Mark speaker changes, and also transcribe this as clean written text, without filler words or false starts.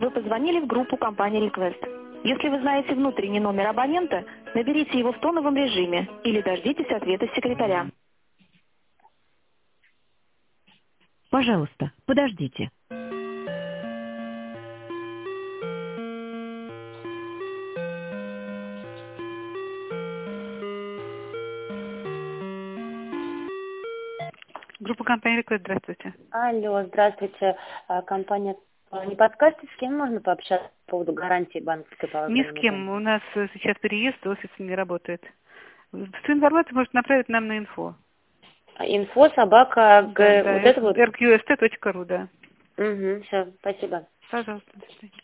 Speaker 1: Вы позвонили в группу компании Request. Если вы знаете внутренний номер абонента, наберите его в тоновом режиме или дождитесь ответа секретаря.
Speaker 2: Пожалуйста, подождите.
Speaker 3: Группа компании Request, здравствуйте.
Speaker 4: Алло, здравствуйте. Компания. Не подскажете, с кем можно пообщаться по поводу гарантии банковской по
Speaker 3: Ни с кем. У нас сейчас переезд, офис не работает. Всю информацию можете направить нам на инфо.
Speaker 4: Инфо, собака,
Speaker 3: Да,
Speaker 4: вот это вот.
Speaker 3: rqst.ru, да.
Speaker 4: Угу, все, спасибо.
Speaker 3: Пожалуйста, до свидания.